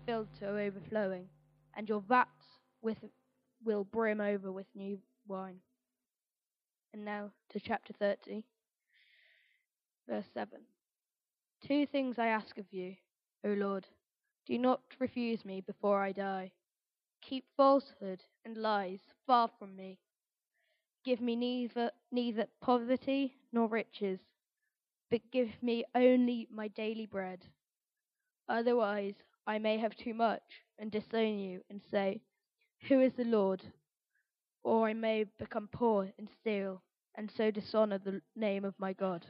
filled to overflowing, and your will brim over with new wine. And now to chapter 30, verse 7. 2 things I ask of you, O Lord. Do not refuse me before I die. Keep falsehood and lies far from me. Give me neither poverty nor riches, but give me only my daily bread. Otherwise I may have too much and disown you and say, who is the Lord? Or I may become poor and steal, and so dishonor the name of my God.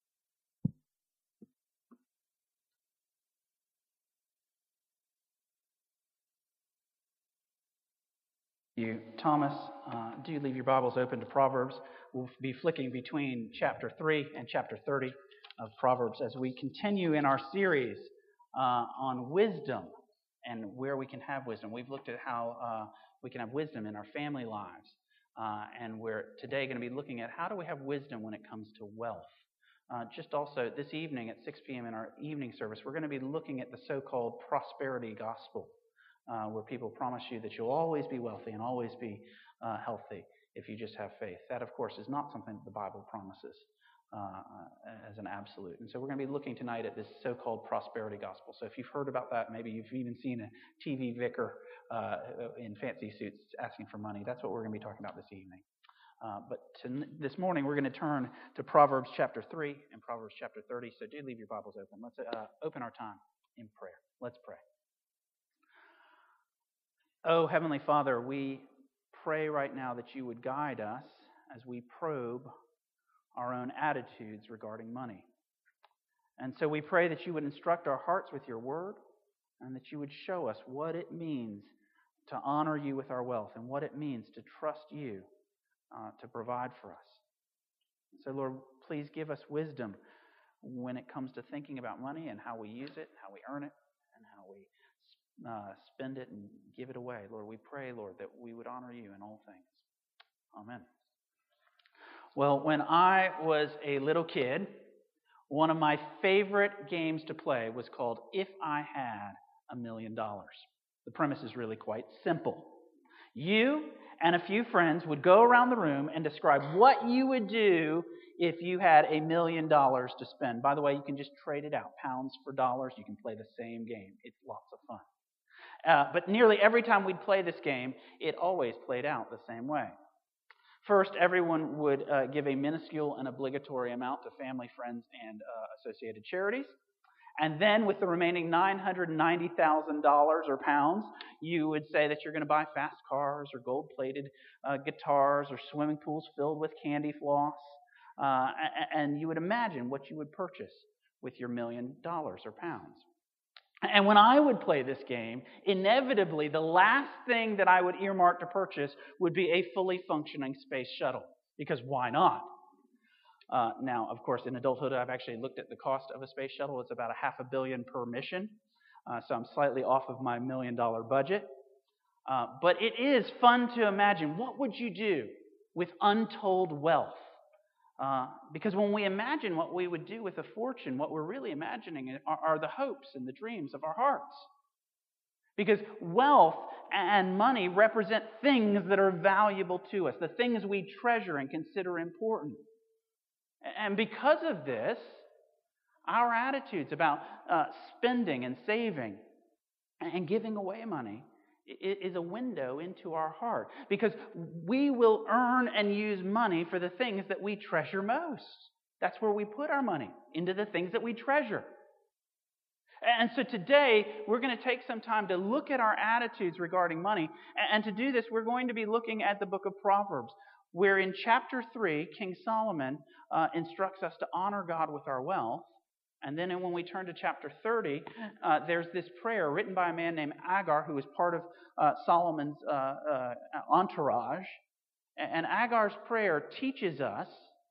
You, Thomas, do leave your Bibles open to Proverbs. We'll be flicking between chapter 3 and chapter 30 of Proverbs as we continue in our series on wisdom and where we can have wisdom. We've looked at how we can have wisdom in our family lives, and we're today going to be looking at how do we have wisdom when it comes to wealth. Just also this evening at 6 p.m. in our evening service, we're going to be looking at the so-called prosperity gospel. Where people promise you that you'll always be wealthy and always be healthy if you just have faith. That, of course, is not something that the Bible promises as an absolute. And so we're going to be looking tonight at this so-called prosperity gospel. So if you've heard about that, maybe you've even seen a TV vicar in fancy suits asking for money. That's what we're going to be talking about this evening. But this morning, we're going to turn to Proverbs chapter 3 and Proverbs chapter 30. So do leave your Bibles open. Let's open our time in prayer. Let's pray. Oh, Heavenly Father, we pray right now that you would guide us as we probe our own attitudes regarding money. And so we pray that you would instruct our hearts with your word and that you would show us what it means to honor you with our wealth and what it means to trust you to provide for us. So, Lord, please give us wisdom when it comes to thinking about money and how we use it, how we earn it, and how we spend it and give it away. Lord, we pray, Lord, that we would honor you in all things. Amen. Well, when I was a little kid, one of my favorite games to play was called If I Had $1 Million. The premise is really quite simple. You and a few friends would go around the room and describe what you would do if you had $1 million to spend. By the way, you can just trade it out, pounds for dollars. You can play the same game. It's lots of fun. But nearly every time we'd play this game, it always played out the same way. First, everyone would give a minuscule and obligatory amount to family, friends, and associated charities. And then with the remaining $990,000 or pounds, you would say that you're going to buy fast cars or gold-plated guitars or swimming pools filled with candy floss. And you would imagine what you would purchase with your $1 million or pounds. And when I would play this game, inevitably the last thing that I would earmark to purchase would be a fully functioning space shuttle. Because why not? Now, of course, in adulthood, I've actually looked at the cost of a space shuttle. It's about $500 million per mission. So I'm slightly off of my $1 million budget. But it is fun to imagine, what would you do with untold wealth? Because when we imagine what we would do with a fortune, what we're really imagining are the hopes and the dreams of our hearts. Because wealth and money represent things that are valuable to us, the things we treasure and consider important. And because of this, our attitudes about spending and saving and giving away money is a window into our heart, because we will earn and use money for the things that we treasure most. That's where we put our money, into the things that we treasure. And so today, we're going to take some time to look at our attitudes regarding money. And to do this, we're going to be looking at the book of Proverbs, where in chapter 3, King Solomon instructs us to honor God with our wealth. And then when we turn to chapter 30, there's this prayer written by a man named Agar, who was part of Solomon's entourage. And Agar's prayer teaches us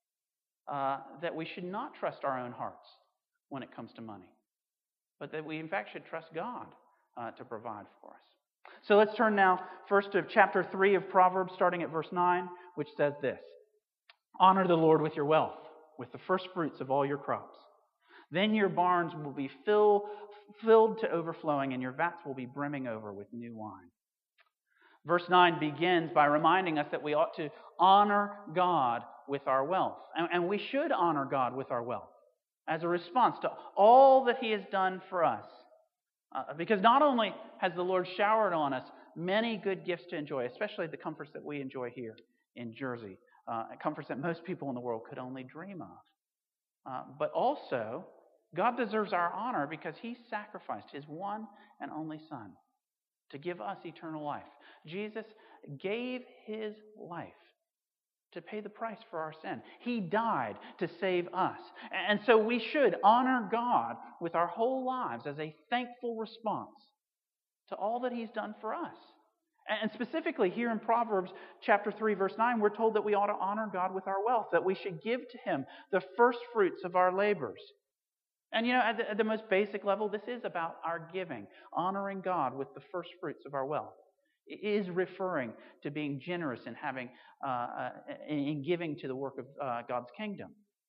that we should not trust our own hearts when it comes to money, but that we, in fact, should trust God to provide for us. So let's turn now first to chapter 3 of Proverbs, starting at verse 9, which says this: Honor the Lord with your wealth, with the first fruits of all your crops. Then your barns will be full filled to overflowing, and your vats will be brimming over with new wine. Verse 9 begins by reminding us that we ought to honor God with our wealth. And we should honor God with our wealth as a response to all that He has done for us. Because not only has the Lord showered on us many good gifts to enjoy, especially the comforts that we enjoy here in Jersey, comforts that most people in the world could only dream of. But also, God deserves our honor because He sacrificed His one and only Son to give us eternal life. Jesus gave His life to pay the price for our sin. He died to save us. And so we should honor God with our whole lives as a thankful response to all that He's done for us. And specifically here in Proverbs chapter 3, verse 9, we're told that we ought to honor God with our wealth, that we should give to Him the first fruits of our labors. And at the most basic level, this is about our giving, honoring God with the first fruits of our wealth. It is referring to being generous and in giving to the work of God's kingdom.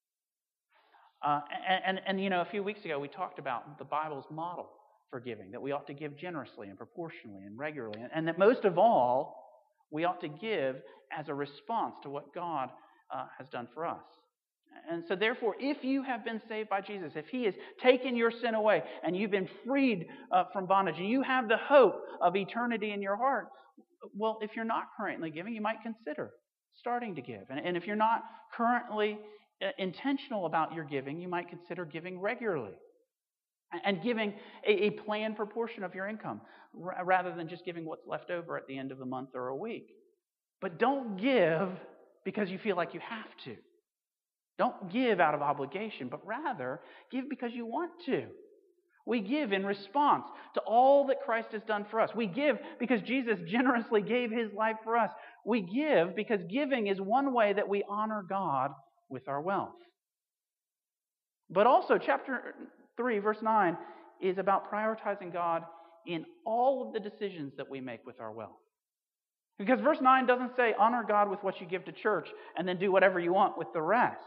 A few weeks ago we talked about the Bible's model for giving, that we ought to give generously and proportionally and regularly, and that most of all, we ought to give as a response to what God has done for us. And so therefore, if you have been saved by Jesus, if He has taken your sin away and you've been freed from bondage, and you have the hope of eternity in your heart, well, if you're not currently giving, you might consider starting to give. And if you're not currently intentional about your giving, you might consider giving regularly and giving a planned proportion of your income rather than just giving what's left over at the end of the month or a week. But don't give because you feel like you have to. Don't give out of obligation, but rather give because you want to. We give in response to all that Christ has done for us. We give because Jesus generously gave His life for us. We give because giving is one way that we honor God with our wealth. But also, chapter 3, verse 9, is about prioritizing God in all of the decisions that we make with our wealth. Because verse 9 doesn't say, honor God with what you give to church and then do whatever you want with the rest.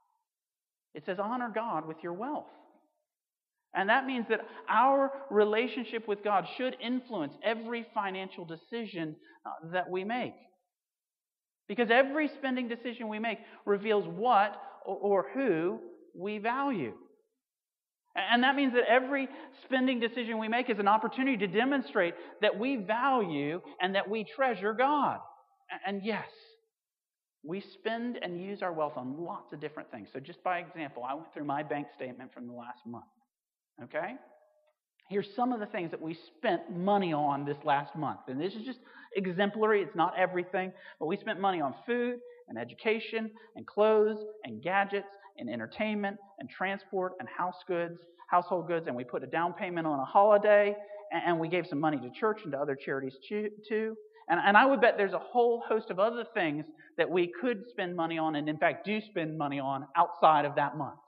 It says, honor God with your wealth. And that means that our relationship with God should influence every financial decision that we make. Because every spending decision we make reveals what or who we value. And that means that every spending decision we make is an opportunity to demonstrate that we value and that we treasure God. And yes, we spend and use our wealth on lots of different things. So just by example, I went through my bank statement from the last month. Okay? Here's some of the things that we spent money on this last month. And this is just exemplary. It's not everything. But we spent money on food and education and clothes and gadgets and entertainment and transport and household goods. And we put a down payment on a holiday. And we gave some money to church and to other charities too. And I would bet there's a whole host of other things that we could spend money on and in fact do spend money on outside of that month.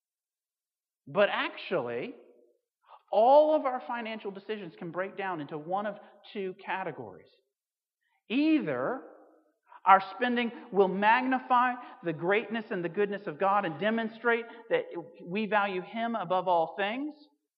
But actually, all of our financial decisions can break down into one of two categories. Either our spending will magnify the greatness and the goodness of God and demonstrate that we value Him above all things,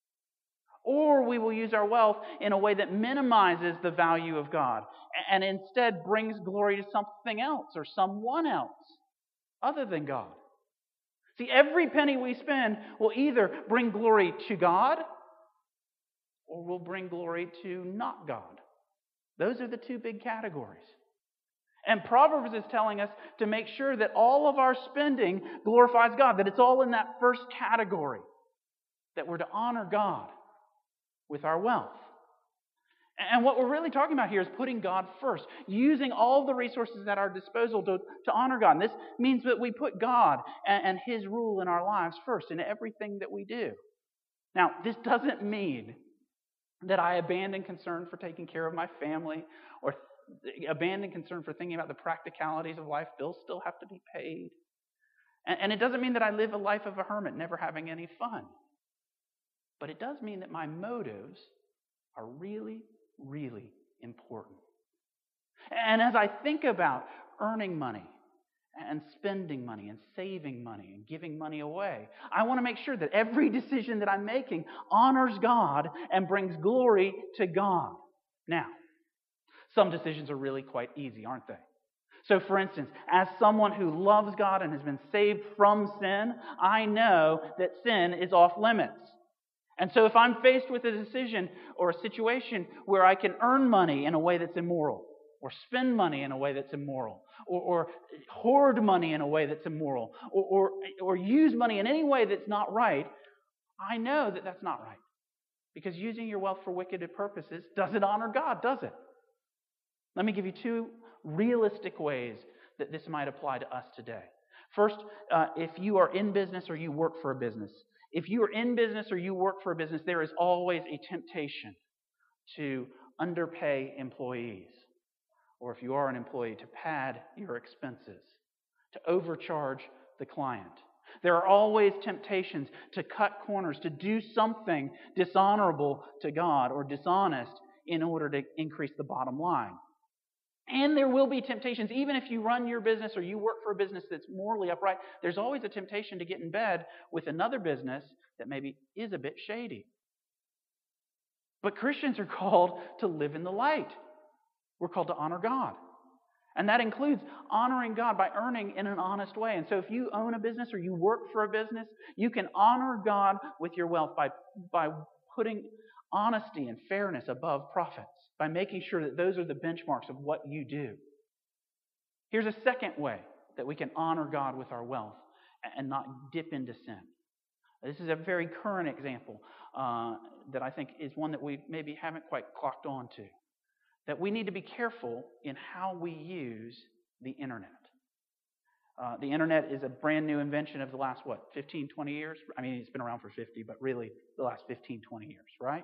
or we will use our wealth in a way that minimizes the value of God and instead brings glory to something else or someone else other than God. See, every penny we spend will either bring glory to God or will bring glory to not God. Those are the two big categories. And Proverbs is telling us to make sure that all of our spending glorifies God, that it's all in that first category, that we're to honor God with our wealth. And what we're really talking about here is putting God first, using all the resources at our disposal to honor God. And this means that we put God and His rule in our lives first in everything that we do. Now, this doesn't mean that I abandon concern for taking care of my family or abandon concern for thinking about the practicalities of life. Bills still have to be paid. And it doesn't mean that I live a life of a hermit, never having any fun. But it does mean that my motives are really, really important. And as I think about earning money and spending money and saving money and giving money away. I want to make sure that every decision that I'm making honors God and brings glory to God. Now, some decisions are really quite easy, aren't they? So, for instance, as someone who loves God and has been saved from sin, I know that sin is off limits. And so if I'm faced with a decision or a situation where I can earn money in a way that's immoral, or spend money in a way that's immoral, or hoard money in a way that's immoral, or use money in any way that's not right, I know that that's not right. Because using your wealth for wicked purposes doesn't honor God, does it? Let me give you two realistic ways that this might apply to us today. First, if you are in business or you work for a business. If you are in business or you work for a business, there is always a temptation to underpay employees. Or if you are an employee, to pad your expenses, to overcharge the client. There are always temptations to cut corners, to do something dishonorable to God or dishonest in order to increase the bottom line. And there will be temptations, even if you run your business or you work for a business that's morally upright, there's always a temptation to get in bed with another business that maybe is a bit shady. But Christians are called to live in the light. We're called to honor God. And that includes honoring God by earning in an honest way. And so if you own a business or you work for a business, you can honor God with your wealth by putting honesty and fairness above profits, by making sure that those are the benchmarks of what you do. Here's a second way that we can honor God with our wealth and not dip into sin. This is a very current example that I think is one that we maybe haven't quite clocked on to. That we need to be careful in how we use the internet. The internet is a brand new invention of the last, 15, 20 years? I mean, it's been around for 50, but really the last 15, 20 years, right?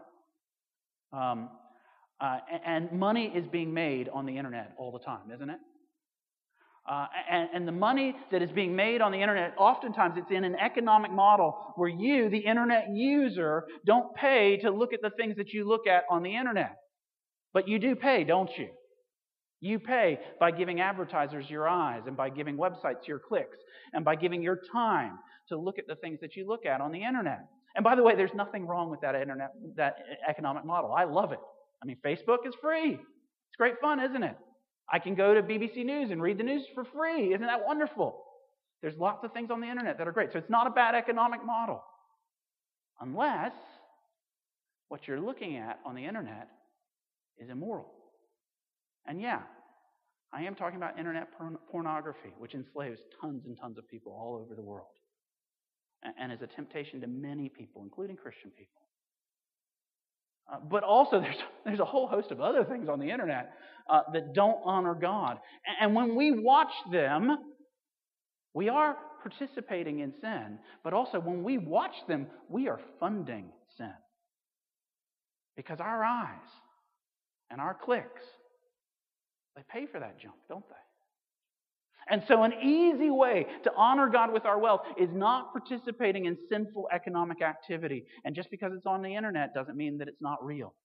And money is being made on the internet all the time, isn't it? And the money that is being made on the internet, oftentimes it's in an economic model where you, the internet user, don't pay to look at the things that you look at on the internet. But you do pay, don't you? You pay by giving advertisers your eyes and by giving websites your clicks and by giving your time to look at the things that you look at on the internet. And by the way, there's nothing wrong with that economic model. I love it. I mean, Facebook is free. It's great fun, isn't it? I can go to BBC News and read the news for free. Isn't that wonderful? There's lots of things on the internet that are great. So it's not a bad economic model. Unless what you're looking at on the internet is immoral. And yeah, I am talking about internet pornography, which enslaves tons and tons of people all over the world and is a temptation to many people, including Christian people. But also there's a whole host of other things on the internet that don't honor God. And when we watch them, we are participating in sin, but also when we watch them, we are funding sin. Because our eyes and our clicks, they pay for that junk, don't they? And so an easy way to honor God with our wealth is not participating in sinful economic activity. And just because it's on the internet doesn't mean that it's not real.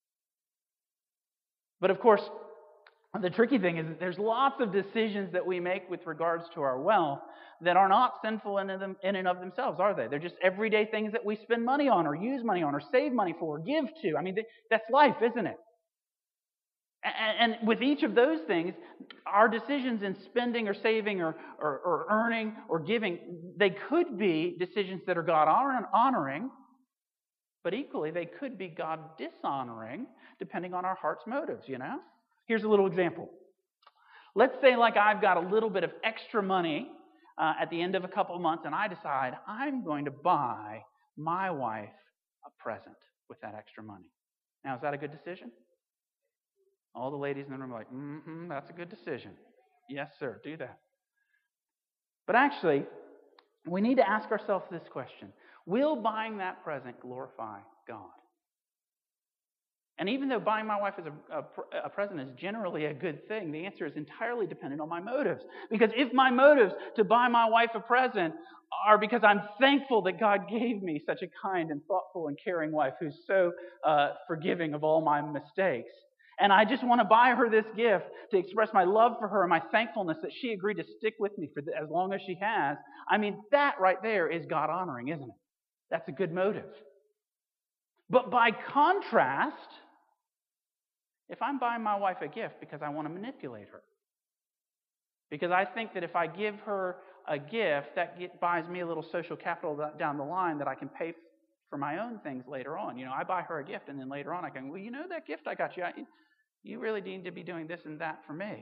But of course, the tricky thing is that there's lots of decisions that we make with regards to our wealth that are not sinful in and of themselves, are they? They're just everyday things that we spend money on or use money on or save money for or give to. I mean, that's life, isn't it? And with each of those things, our decisions in spending or saving or earning or giving, they could be decisions that are God honoring, but equally they could be God dishonoring, depending on our heart's motives, you know? Here's a little example. Let's say like I've got a little bit of extra money at the end of a couple of months, and I decide I'm going to buy my wife a present with that extra money. Now, is that a good decision? All the ladies in the room are like, that's a good decision. Yes, sir, do that. But actually, we need to ask ourselves this question. Will buying that present glorify God? And even though buying my wife a present is generally a good thing, the answer is entirely dependent on my motives. Because if my motives to buy my wife a present are because I'm thankful that God gave me such a kind and thoughtful and caring wife who's so forgiving of all my mistakes, And I just want to buy her this gift to express my love for her and my thankfulness that she agreed to stick with me for as long as she has. I mean, that right there is God honoring, isn't it? That's a good motive. But by contrast, if I'm buying my wife a gift because I want to manipulate her, because I think that if I give her a gift, that buys me a little social capital down the line that I can pay for my own things later on. I buy her a gift, and then later on I can, well, that gift I got you, you really need to be doing this and that for me.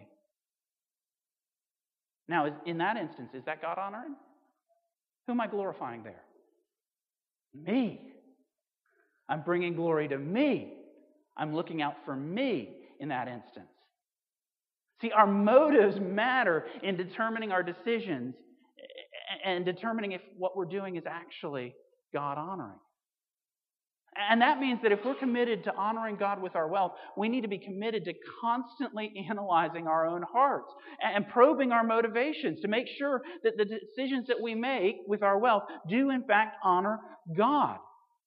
Now, in that instance, is that God honoring? Who am I glorifying there? Me. I'm bringing glory to me. I'm looking out for me in that instance. See, our motives matter in determining our decisions and determining if what we're doing is actually God-honoring. And that means that if we're committed to honoring God with our wealth, we need to be committed to constantly analyzing our own hearts and probing our motivations to make sure that the decisions that we make with our wealth do in fact honor God.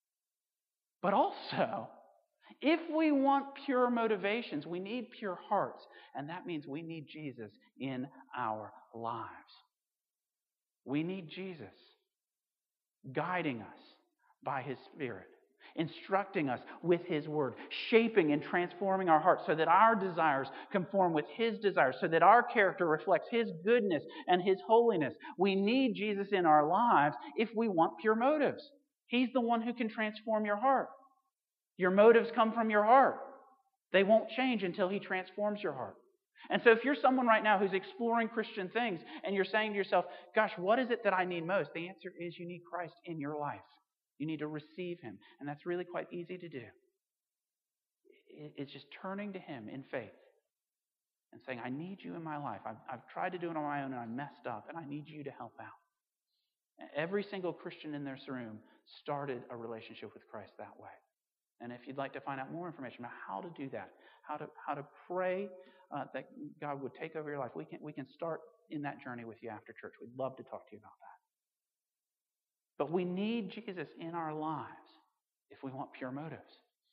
But also, if we want pure motivations, we need pure hearts. And that means we need Jesus in our lives. We need Jesus guiding us by His Spirit, instructing us with His Word, shaping and transforming our hearts so that our desires conform with His desires, so that our character reflects His goodness and His holiness. We need Jesus in our lives if we want pure motives. He's the one who can transform your heart. Your motives come from your heart. They won't change until He transforms your heart. And so if you're someone right now who's exploring Christian things and you're saying to yourself, gosh, what is it that I need most? The answer is you need Christ in your life. You need to receive Him. And that's really quite easy to do. It's just turning to Him in faith and saying, I need you in my life. I've tried to do it on my own and I messed up, and I need you to help out. Every single Christian in this room started a relationship with Christ that way. And if you'd like to find out more information about how to do that, how to pray that God would take over your life, we can start in that journey with you after church. We'd love to talk to you about that. But we need Jesus in our lives if we want pure motives.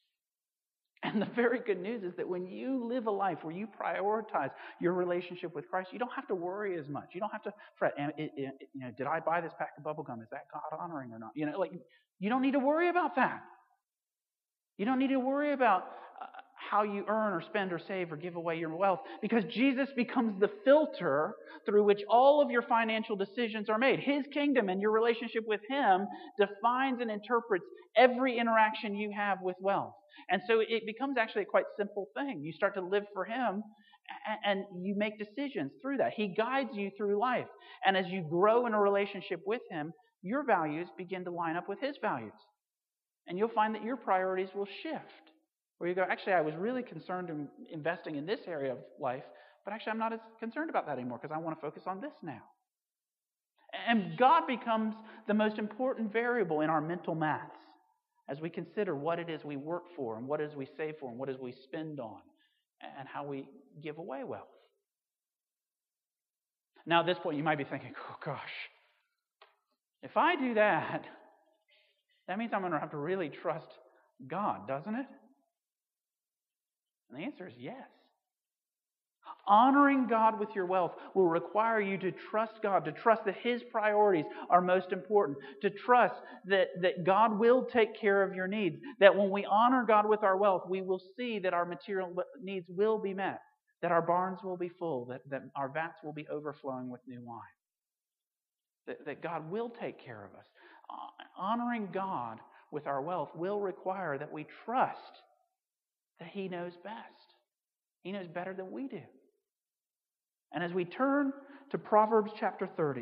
And the very good news is that when you live a life where you prioritize your relationship with Christ, you don't have to worry as much. You don't have to fret. Did I buy this pack of bubble gum? Is that God honoring or not? You don't need to worry about that. You don't need to worry about how you earn or spend or save or give away your wealth, because Jesus becomes the filter through which all of your financial decisions are made. His kingdom and your relationship with Him defines and interprets every interaction you have with wealth. And so it becomes actually a quite simple thing. You start to live for Him and you make decisions through that. He guides you through life. And as you grow in a relationship with Him, your values begin to line up with His values. And you'll find that your priorities will shift. Where you go, actually, I was really concerned in investing in this area of life, but actually I'm not as concerned about that anymore because I want to focus on this now. And God becomes the most important variable in our mental maths as we consider what it is we work for and what it is we save for and what it is we spend on and how we give away wealth. Now, at this point, you might be thinking, oh, gosh, if I do that, that means I'm going to have to really trust God, doesn't it? And the answer is yes. Honoring God with your wealth will require you to trust God, to trust that His priorities are most important, to trust that God will take care of your needs, that when we honor God with our wealth, we will see that our material needs will be met, that our barns will be full, that our vats will be overflowing with new wine, that God will take care of us. Honoring God with our wealth will require that we trust that He knows best. He knows better than we do. And as we turn to Proverbs chapter 30,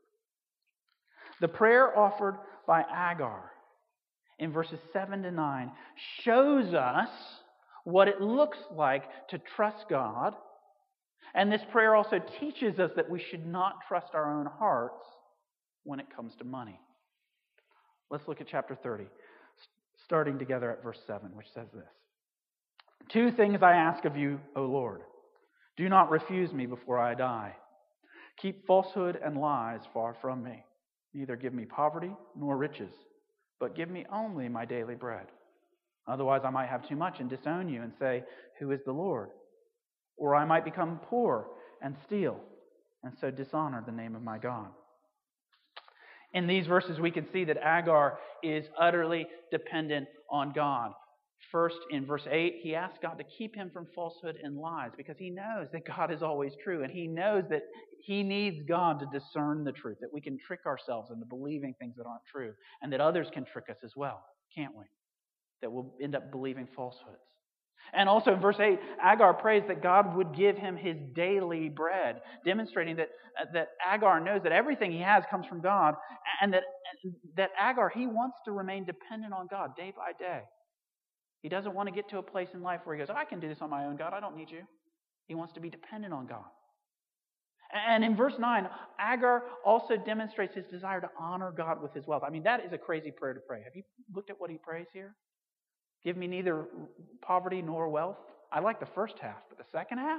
the prayer offered by Agar in verses 7 to 9 shows us what it looks like to trust God. And this prayer also teaches us that we should not trust our own hearts when it comes to money. Let's look at chapter 30, starting together at verse 7, which says this. 2 things I ask of you, O Lord. Do not refuse me before I die. Keep falsehood and lies far from me. Neither give me poverty nor riches, but give me only my daily bread. Otherwise, I might have too much and disown you and say, 'Who is the Lord?' Or I might become poor and steal, and so dishonor the name of my God." In these verses, we can see that Agar is utterly dependent on God. First, in verse 8, he asks God to keep him from falsehood and lies because he knows that God is always true, and he knows that he needs God to discern the truth, that we can trick ourselves into believing things that aren't true, and that others can trick us as well, can't we? That we'll end up believing falsehoods. And also in verse 8, Agar prays that God would give him his daily bread, demonstrating that Agar knows that everything he has comes from God, and that Agar, he wants to remain dependent on God day by day. He doesn't want to get to a place in life where he goes, "I can do this on my own, God, I don't need you." He wants to be dependent on God. And in verse 9, Agar also demonstrates his desire to honor God with his wealth. I mean, that is a crazy prayer to pray. Have you looked at what he prays here? Give me neither poverty nor wealth. I like the first half, but the second half,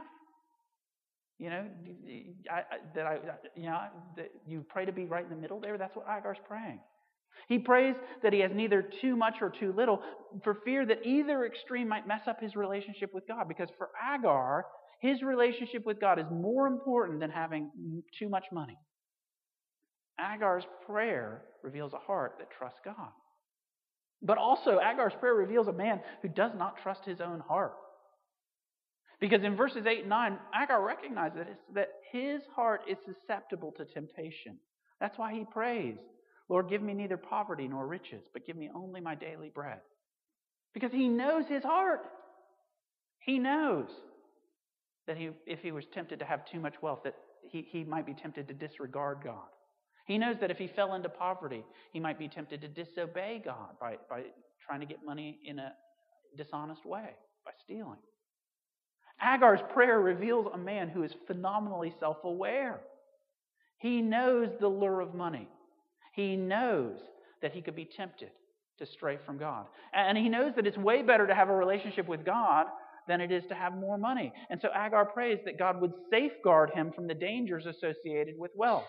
that you pray to be right in the middle there. That's what Agar's praying. He prays that he has neither too much or too little, for fear that either extreme might mess up his relationship with God. Because for Agar, his relationship with God is more important than having too much money. Agar's prayer reveals a heart that trusts God. But also, Agar's prayer reveals a man who does not trust his own heart. Because in verses 8 and 9, Agar recognizes that his heart is susceptible to temptation. That's why he prays, "Lord, give me neither poverty nor riches, but give me only my daily bread." Because he knows his heart. He knows that if he was tempted to have too much wealth, that he might be tempted to disregard God. He knows that if he fell into poverty, he might be tempted to disobey God by trying to get money in a dishonest way, by stealing. Agar's prayer reveals a man who is phenomenally self-aware. He knows the lure of money. He knows that he could be tempted to stray from God. And he knows that it's way better to have a relationship with God than it is to have more money. And so Agar prays that God would safeguard him from the dangers associated with wealth.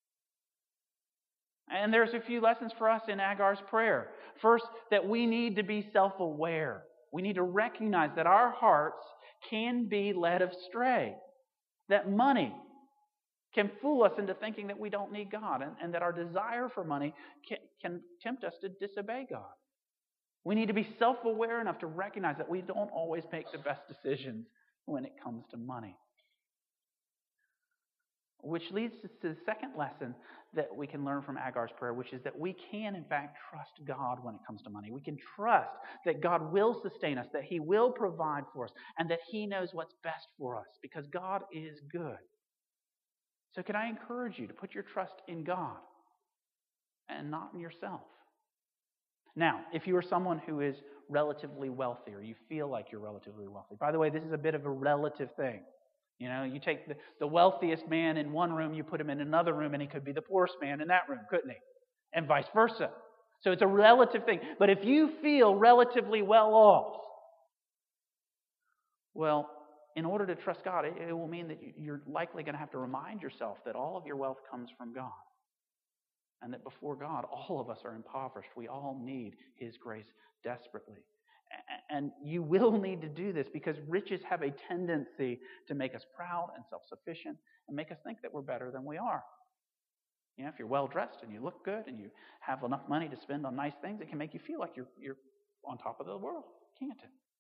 And there's a few lessons for us in Agar's prayer. First, that we need to be self-aware. We need to recognize that our hearts can be led astray. That money can fool us into thinking that we don't need God, and that our desire for money can tempt us to disobey God. We need to be self-aware enough to recognize that we don't always make the best decisions when it comes to money. Which leads us to the second lesson that we can learn from Agar's prayer, which is that we can, in fact, trust God when it comes to money. We can trust that God will sustain us, that He will provide for us, and that He knows what's best for us, because God is good. So can I encourage you to put your trust in God and not in yourself? Now, if you are someone who is relatively wealthy, or you feel like you're relatively wealthy, by the way, this is a bit of a relative thing. You take the wealthiest man in one room, you put him in another room, and he could be the poorest man in that room, couldn't he? And vice versa. So it's a relative thing. But if you feel relatively well off, well, in order to trust God, it will mean that you're likely going to have to remind yourself that all of your wealth comes from God. And that before God, all of us are impoverished. We all need His grace desperately. And you will need to do this because riches have a tendency to make us proud and self-sufficient and make us think that we're better than we are. If you're well-dressed and you look good and you have enough money to spend on nice things, it can make you feel like you're on top of the world, can't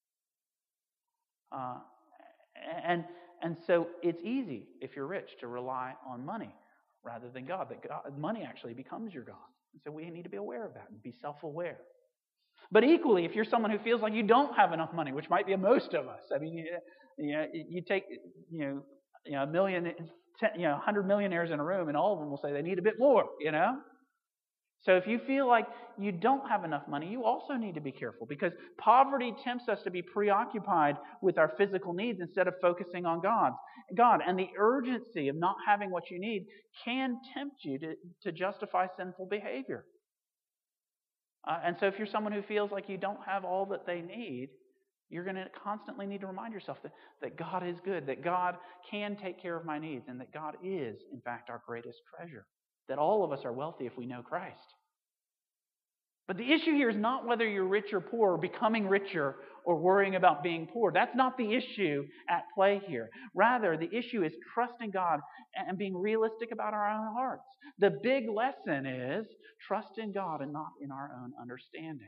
it? And so it's easy, if you're rich, to rely on money rather than God. Money actually becomes your God. And so we need to be aware of that and be self-aware. But equally, if you're someone who feels like you don't have enough money, which might be most of us, I mean, you take a million, 100 millionaires in a room, and all of them will say they need a bit more. So if you feel like you don't have enough money, you also need to be careful, because poverty tempts us to be preoccupied with our physical needs instead of focusing on God. And the urgency of not having what you need can tempt you to justify sinful behavior. And so if you're someone who feels like you don't have all that they need, you're going to constantly need to remind yourself that God is good, that God can take care of my needs, and that God is, in fact, our greatest treasure. That all of us are wealthy if we know Christ. But the issue here is not whether you're rich or poor, or becoming richer, or worrying about being poor. That's not the issue at play here. Rather, the issue is trusting God and being realistic about our own hearts. The big lesson is trust in God and not in our own understanding.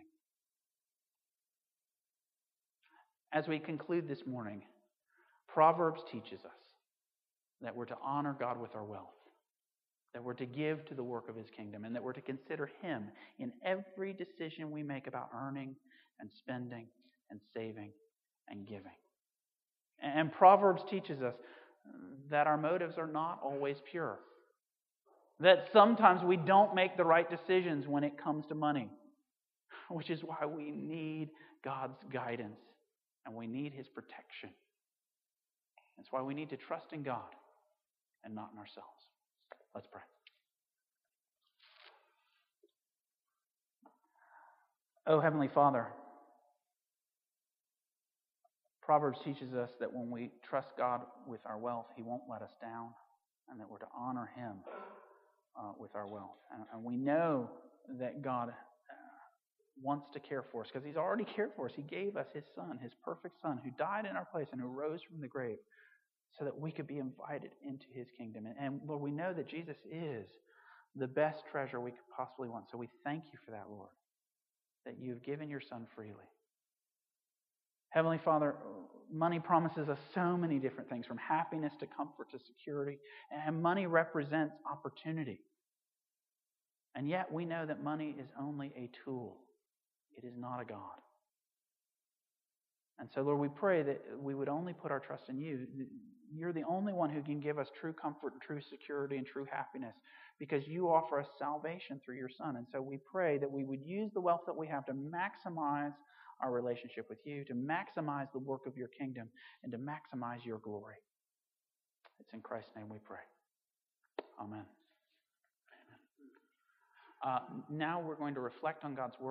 As we conclude this morning, Proverbs teaches us that we're to honor God with our wealth, that we're to give to the work of His kingdom, and that we're to consider Him in every decision we make about earning and spending and saving and giving. And Proverbs teaches us that our motives are not always pure, that sometimes we don't make the right decisions when it comes to money, which is why we need God's guidance and we need His protection. That's why we need to trust in God and not in ourselves. Let's pray. Oh, Heavenly Father, Proverbs teaches us that when we trust God with our wealth, He won't let us down, and that we're to honor Him with our wealth. And we know that God wants to care for us because He's already cared for us. He gave us His Son, His perfect Son, who died in our place and who rose from the grave so that we could be invited into His kingdom. And Lord, we know that Jesus is the best treasure we could possibly want. So we thank You for that, Lord, that You've given Your Son freely. Heavenly Father, money promises us so many different things, from happiness to comfort to security, and money represents opportunity. And yet we know that money is only a tool. It is not a God. And so, Lord, we pray that we would only put our trust in You. You're the only one who can give us true comfort and true security and true happiness, because You offer us salvation through Your Son. And so we pray that we would use the wealth that we have to maximize our relationship with You, to maximize the work of Your kingdom, and to maximize Your glory. It's in Christ's name we pray. Amen. Now we're going to reflect on God's word.